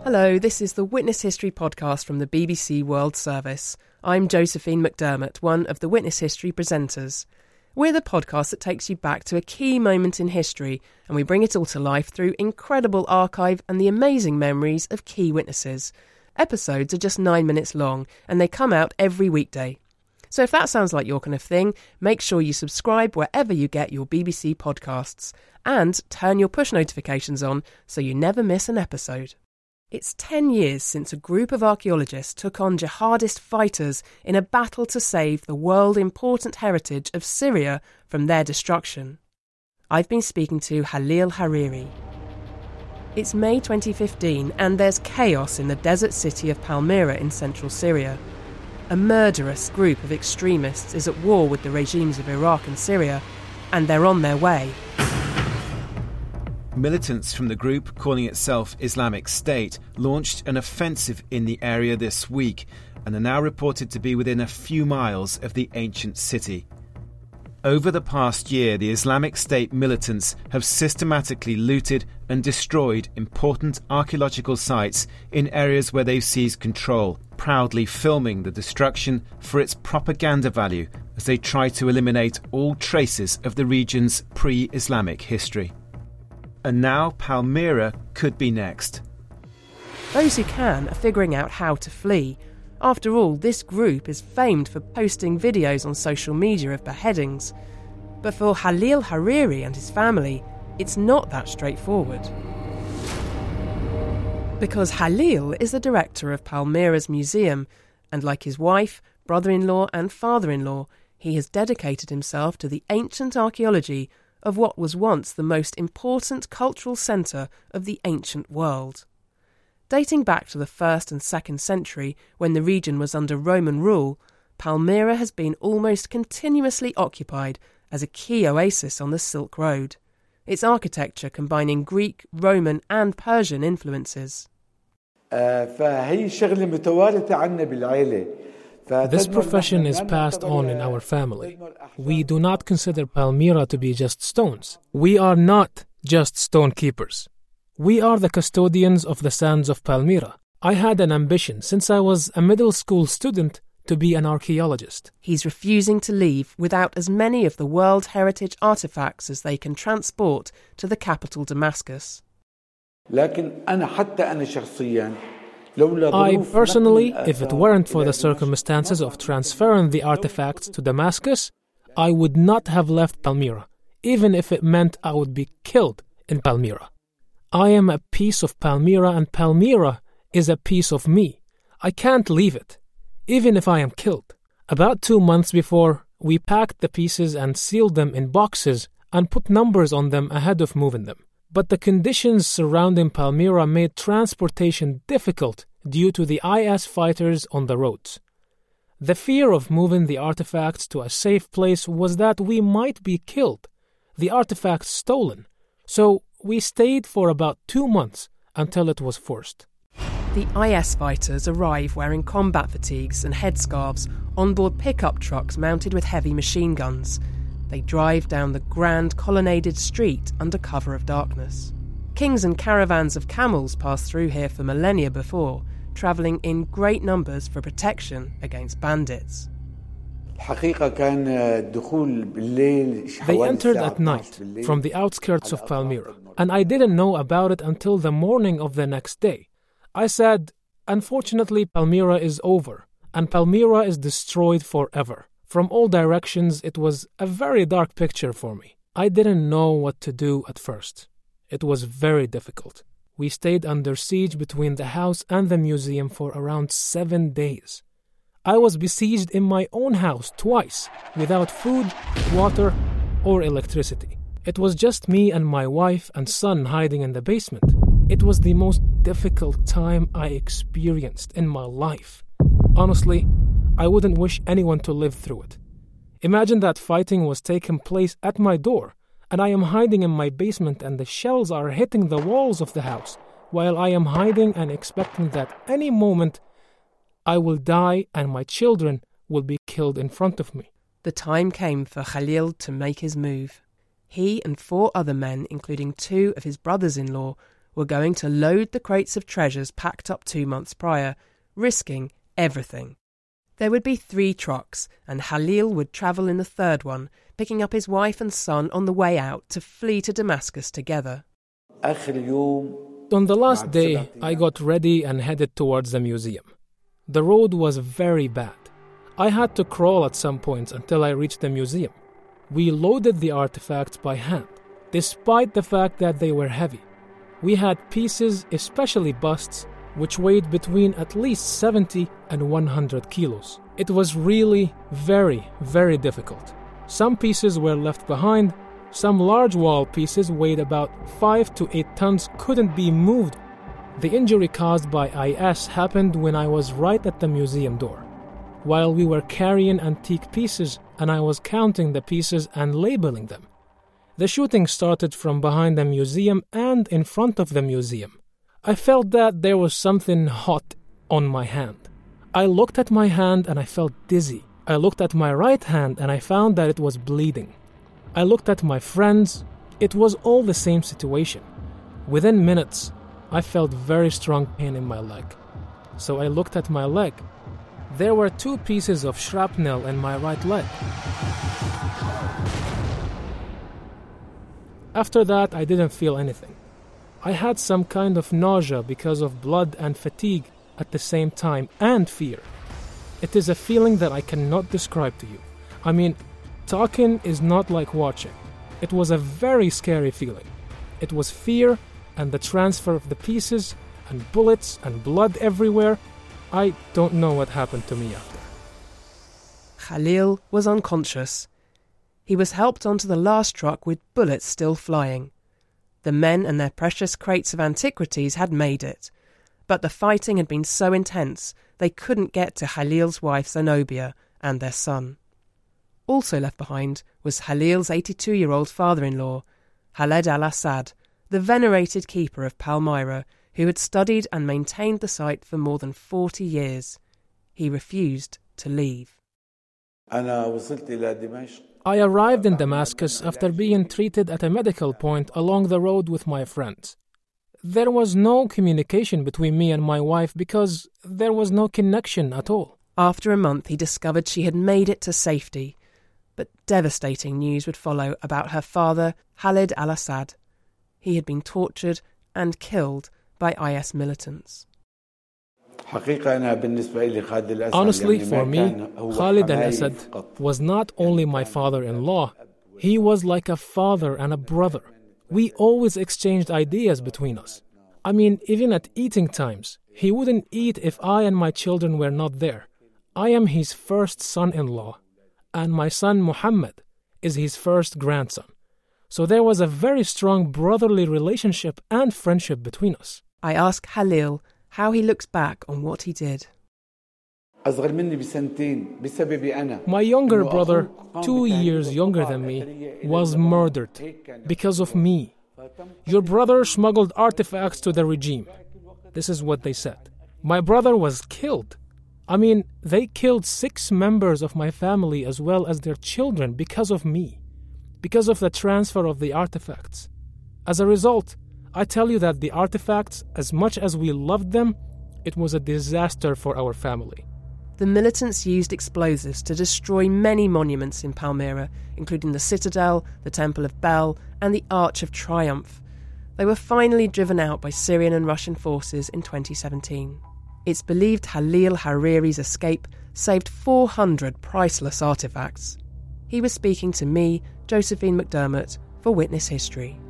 Hello, this is the Witness History podcast from the BBC World Service. I'm Josephine McDermott, one of the Witness History presenters. We're the podcast that takes you back to a key moment in history, and we bring it all to life through incredible archive and the amazing memories of key witnesses. Episodes are just 9 minutes long, and they come out every weekday. So if that sounds like your kind of thing, make sure you subscribe wherever you get your BBC podcasts, and turn your push notifications on so you never miss an episode. It's 10 years since a group of archaeologists took on jihadist fighters in a battle to save the world-important heritage of Syria from their destruction. I've been speaking to Khalil Hariri. It's May 2015 and there's chaos in the desert city of Palmyra in central Syria. A murderous group of extremists is at war with the regimes of Iraq and Syria, and they're on their way. Militants from the group, calling itself Islamic State, launched an offensive in the area this week and are now reported to be within a few miles of the ancient city. Over the past year, the Islamic State militants have systematically looted and destroyed important archaeological sites in areas where they've seized control, proudly filming the destruction for its propaganda value as they try to eliminate all traces of the region's pre-Islamic history. And now Palmyra could be next. Those who can are figuring out how to flee. After all, this group is famed for posting videos on social media of beheadings. But for Khalil Hariri and his family, it's not that straightforward. Because Khalil is the director of Palmyra's museum, and like his wife, brother-in-law and father-in-law, he has dedicated himself to the ancient archaeology of what was once the most important cultural centre of the ancient world. Dating back to the 1st and 2nd century, when the region was under Roman rule, Palmyra has been almost continuously occupied as a key oasis on the Silk Road, its architecture combining Greek, Roman and Persian influences. This profession is passed on in our family. We do not consider Palmyra to be just stones. We are not just stone keepers. We are the custodians of the sands of Palmyra. I had an ambition since I was a middle school student to be an archaeologist. He's refusing to leave without as many of the World Heritage artefacts as they can transport to the capital Damascus. I personally, if it weren't for the circumstances of transferring the artifacts to Damascus, I would not have left Palmyra, even if it meant I would be killed in Palmyra. I am a piece of Palmyra, and Palmyra is a piece of me. I can't leave it, even if I am killed. About 2 months before, we packed the pieces and sealed them in boxes and put numbers on them ahead of moving them. But the conditions surrounding Palmyra made transportation difficult due to the IS fighters on the roads. The fear of moving the artifacts to a safe place was that we might be killed, the artifacts stolen. So we stayed for about 2 months until it was forced. The IS fighters arrive wearing combat fatigues and headscarves on board pickup trucks mounted with heavy machine guns. They drive down the grand colonnaded street under cover of darkness. Kings and caravans of camels passed through here for millennia before, travelling in great numbers for protection against bandits. They entered at night from the outskirts of Palmyra, and I didn't know about it until the morning of the next day. I said, unfortunately, Palmyra is over, and Palmyra is destroyed forever. From all directions, it was a very dark picture for me. I didn't know what to do at first. It was very difficult. We stayed under siege between the house and the museum for around 7 days. I was besieged in my own house twice, without food, water, or electricity. It was just me and my wife and son hiding in the basement. It was the most difficult time I experienced in my life. Honestly, I wouldn't wish anyone to live through it. Imagine that fighting was taking place at my door, and I am hiding in my basement and the shells are hitting the walls of the house, while I am hiding and expecting that any moment I will die and my children will be killed in front of me. The time came for Khalil to make his move. He and 4 other men, including 2 of his brothers-in-law, were going to load the crates of treasures packed up 2 months prior, risking everything. There would be 3 trucks, and Khalil would travel in the third one, picking up his wife and son on the way out to flee to Damascus together. On the last day, I got ready and headed towards the museum. The road was very bad. I had to crawl at some points until I reached the museum. We loaded the artifacts by hand, despite the fact that they were heavy. We had pieces, especially busts, which weighed between at least 70 and 100 kilos. It was really very, very difficult. Some pieces were left behind. Some large wall pieces weighed about 5 to 8 tons couldn't be moved. The injury caused by IS happened when I was right at the museum door. While we were carrying antique pieces and I was counting the pieces and labeling them. The shooting started from behind the museum and in front of the museum. I felt that there was something hot on my hand. I looked at my hand and I felt dizzy. I looked at my right hand and I found that it was bleeding. I looked at my friends. It was all the same situation. Within minutes, I felt very strong pain in my leg. So I looked at my leg. There were 2 pieces of shrapnel in my right leg. After that, I didn't feel anything. I had some kind of nausea because of blood and fatigue at the same time, and fear. It is a feeling that I cannot describe to you. I mean, talking is not like watching. It was a very scary feeling. It was fear and the transfer of the pieces and bullets and blood everywhere. I don't know what happened to me after. Khalil was unconscious. He was helped onto the last truck with bullets still flying. The men and their precious crates of antiquities had made it, but the fighting had been so intense they couldn't get to Khalil's wife Zenobia and their son. Also left behind was Khalil's 82-year-old father-in-law, Khaled al-Assad, the venerated keeper of Palmyra, who had studied and maintained the site for more than 40 years. He refused to leave. I arrived in Damascus after being treated at a medical point along the road with my friends. There was no communication between me and my wife because there was no connection at all. After a month, he discovered she had made it to safety, but devastating news would follow about her father, Khaled al-Assad. He had been tortured and killed by IS militants. Honestly, for me, Khaled al-Assad was not only my father-in-law, he was like a father and a brother. We always exchanged ideas between us. I mean, even at eating times, he wouldn't eat if I and my children were not there. I am his first son-in-law, and my son Muhammad is his first grandson. So there was a very strong brotherly relationship and friendship between us. I asked Khalil how he looks back on what he did. My younger brother, 2 years younger than me, was murdered because of me. Your brother smuggled artifacts to the regime. This is what they said. My brother was killed. I mean, they killed 6 members of my family as well as their children because of me, because of the transfer of the artifacts. As a result, I tell you that the artifacts, as much as we loved them, it was a disaster for our family. The militants used explosives to destroy many monuments in Palmyra, including the Citadel, the Temple of Bel, and the Arch of Triumph. They were finally driven out by Syrian and Russian forces in 2017. It's believed Khalil Hariri's escape saved 400 priceless artifacts. He was speaking to me, Josephine McDermott, for Witness History.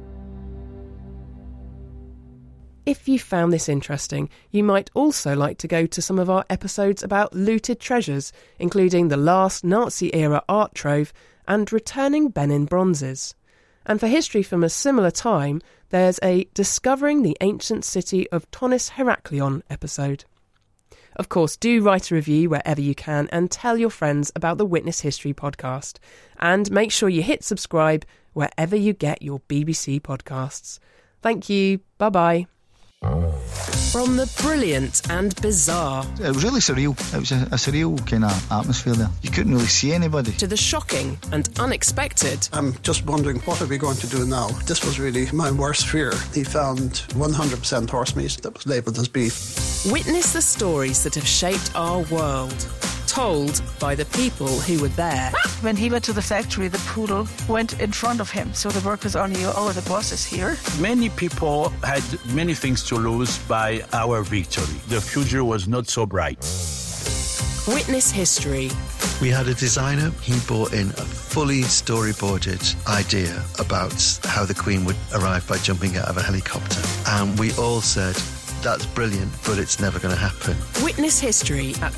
If you found this interesting, you might also like to go to some of our episodes about looted treasures, including the last Nazi-era art trove and returning Benin bronzes. And for history from a similar time, there's a Discovering the Ancient City of Thonis Heraklion episode. Of course, do write a review wherever you can and tell your friends about the Witness History podcast. And make sure you hit subscribe wherever you get your BBC podcasts. Thank you. Bye-bye. From the brilliant and bizarre. It was really surreal. It was a surreal kind of atmosphere there. You couldn't really see anybody. To the shocking and unexpected. I'm just wondering, what are we going to do now? This was really my worst fear. He found 100% horse meat that was labelled as beef. Witness the stories that have shaped our world. Told by the people who were there. When he went to the factory, the poodle went in front of him, so the workers only knew, oh, the boss is here. Many people had many things to lose by our victory. The future was not so bright. Witness history. We had a designer. He brought in a fully storyboarded idea about how the Queen would arrive by jumping out of a helicopter. And we all said, that's brilliant, but it's never going to happen. Witness history at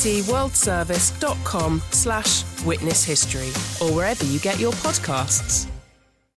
bbcworldservice.com/witness history or wherever you get your podcasts.